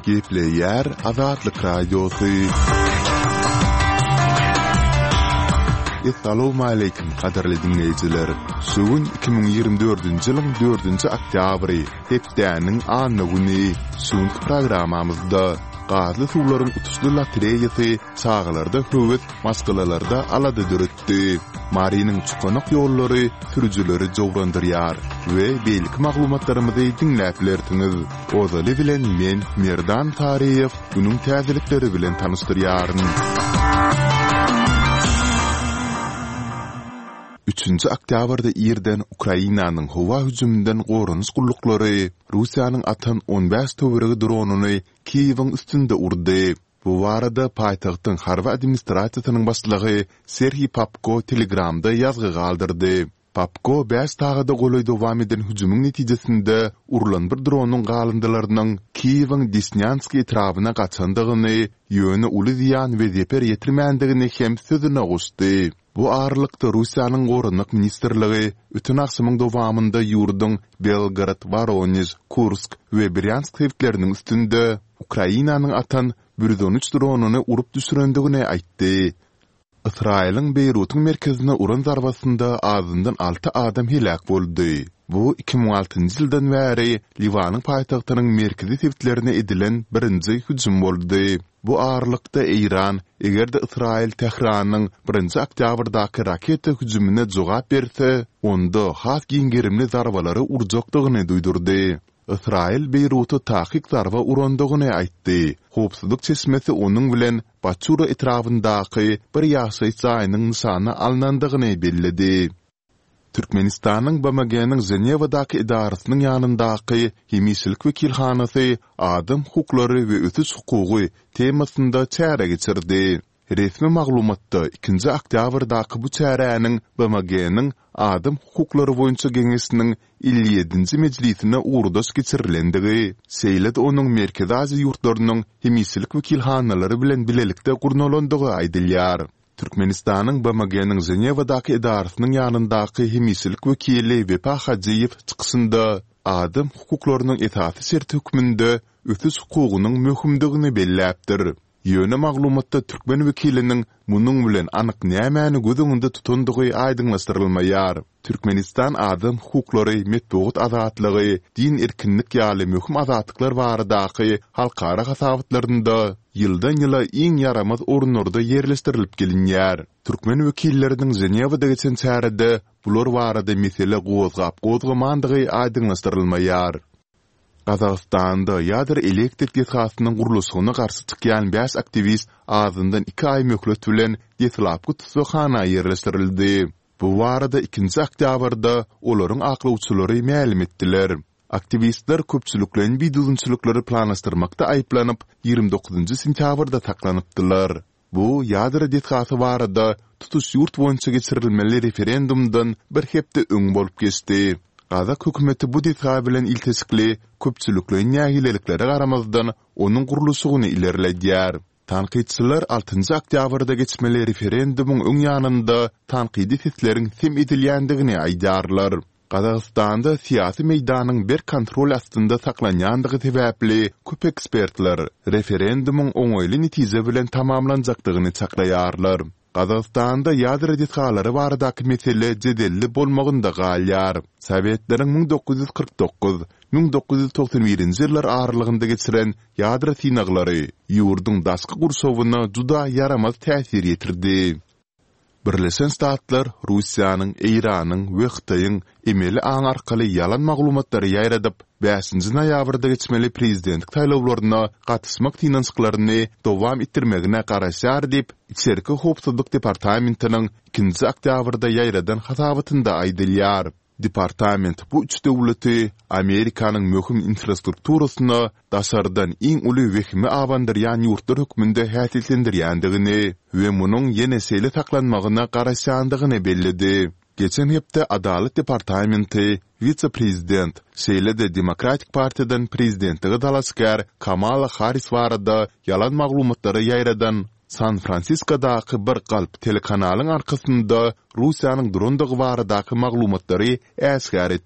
Gepleyer Azatlyk Radiosu. Assalamu alaykum qadarly dinleyijiler. Sugun 2024-nji ýylyň 4-nji oktýabry, hepdäniň anny güni. Sugun programamyzda gazly suwlaryň utusly lotereyasy çağalarda höwet maskalalarda alady döretdi. Marinin çukonak ýollary sürüjüleri jowrandyrýar we belki maglumatlarymyzy dinläp bilersiňiz. Ozaly bilen men Merdan Tariýew günüň täzelikleri bilen tanışdyrýaryn. 3-nji oktýabrda ýerden Ukrainanyň howa hüjümünden gorunys gullukları Russiýanyň atan 15 töweregi dronuny Kiýewiň üstünde urdy. Bu barada paýtagtyň harby administrasiýasynyň başlygy Serhiy Popko Telegramda ýazgy galdyrdy. Popko 5 tagada goly dowam eden hüjümüň netijesinde urulan bir dronuň galyndylarynyň Kiýewiň Desnyanski etrawyna gaçandygyny, ýöne uly ziýan we zeper ýetirmändigini hem sözüne goşdy. Bu ağırlıkta Rusya'nın Gorunluk Ministerligi ütün aksymyň dowamında ýurduň Belgrad, Voronezh, Kursk we Bryansk şäherleriniň üstünde Ukrainanyň atan 113 dronuny urup düşürendigini aýtdy. Israýlyň Beýrutyň merkezine uran zarbasynda azyndan 6 adam helak boldy. Bu 2006-njy ýyldan bäri Liwanyň paýtagtynyň merkezi şäherlerine edilen birinji hüjüm boldy. Bu ağırlıkta İran, egerde İsrail Tehranyň 1-nji oktýabrdaky raketa hüjümine jogap berse, onda has giňgerimli zarbalary urjakdygyny duýdurdy. İsrail Beýruty takyk zarba urandygyny aýtdy. Howpsuzlyk çeşmesi onuň bilen Baçura etrafyndaky bir ýaşaýyş jaýynyň nişany alnandygyny bellidi. Türkmenistanyň BMG-niň Zenewadaky idarasynyň ýanyndaky Hemisilik wekilhanasy adam hukuklary we ötüş hukugy temasynda çäre geçirdi. Resmi maglumatda 2-nji oktýabrdaky bu çäräniň BMG-niň adam hukuklary boýunça geňesiniň 57-nji mejlisine urdaş geçirilendigi, seýledi onuň Merkezi Aziýa ýurtlarynyň hemisilik wekilhanalary bilen bilelikde gurnalandygy aýdylýar. Türkmenistanyň BMG-niň Zenewadaky idarasynyň ýanyndaky hemisilik wekili Wepa Hajiýew çykyşynda adam hukuklarynyň esasy şert hükmünde ötüş hukugynyň möhümdigini belläpdir. Ýöne maglumatda Türkmen wekiliniň munyň bilen anyk nämäni gözüňde tutandygy aýdynlaşdyrylmaýar. Türkmenistan adam hukuklary, metbuat azatlygy, din erkinlik ýaly möhüm azatlyklar baradaky halkara hasabatlarynda ýyldan ýyla iň yaramaz ornlarda ýerleşdirilip gelinýär. Türkmen wekilleriniň Zenewada geçen çärede bular barada mesele gozgamandygy aýdynlaşdyrylmaýar. Kazakstanda ýadyr elektrik dethasynyň gurulşygyna garşy çykýan 5 aktivist azyndan 2 aý möhlet bilen detlapky tutuşxana ýerleşdirildi. Bu barada 2-nji oktýabrda olaryň aklawçylary ma'lum etdiler. Aktivistler köpçülüklerin biduzunçylyklary planlaşdyrmakda aýplanyp 29-njy sentýabrda taklanypdylar. Bu ýadyr dethasy barada tutuş ýurt boýunça geçirilmeli referendumdan bir hepde öň bolup geçdi. Kazak hökümeti bu detha bilen iltesikli köpçülüklerin ýahilelikleri garamazdan onuň gurulşygyny ilerledýär. Tanqidçiler 6-njy oktýabrda geçmeli referendumuň öň ýanynda tanqidi sesleriň sem edilýändigini aýdarlar. Kazakstanda siyasi meydanyň bir kontrol astynda saklanýandygy sebäpli köp ekspertler referendumuň oňoýly netije bilen tamamlanjakdygyny çaklaýarlar. Kazakstanda ýadyr dethalary baradaky mesele jedelli bolmagynda galýar. Sowetlaryň 1949-1991-nji ýyllar aralygynda geçiren ýadyr synaglary ýurduň daşky gurşowyna juda yaramaz täsir ýetirdi. Birleşen Ştatlar Russiýanyň, Iranyň we Xitoýyň emeli aň arkaly ýalan maglumatlary ýaýradyp 5-nji noýabrda geçmeli prezidentlik taýlawlaryna gatnaşmak tinançyklaryny dowam etdirmegine garaşar diýip Içerki Howpsuzlyk departamentiniň 2-nji oktýabrda ýaýradan hasabatynda aýdylýar. Departament bu üç döwleti Amerikanyň möhüm infrastrukturasyna daşardan iň uly wehmi awandyrýan ýurtlar hökmünde häsiýetlendirýändigini we munyň ýene seýle saklanmagyna garaşandygyny bellidi. Geçen hepde Adalet Departamenti vice-prezident seýlede Demokratik Partiýadan prezidentligi dalaskar Kamala Harris barada ýalan maglumatlary ýaýradan San Francisco'daky bir galp telekanalyň arkasynda Russiýanyň drondygy baradaky maglumatlary äsgär